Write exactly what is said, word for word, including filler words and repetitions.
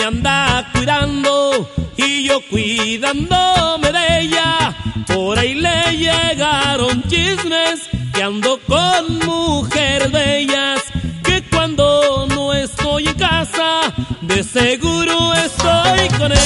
me anda cuidando y yo cuidándome de ella. Por ahí le llegaron chismes que ando con mujeres bellas, que cuando no estoy en casa de seguro estoy con ella.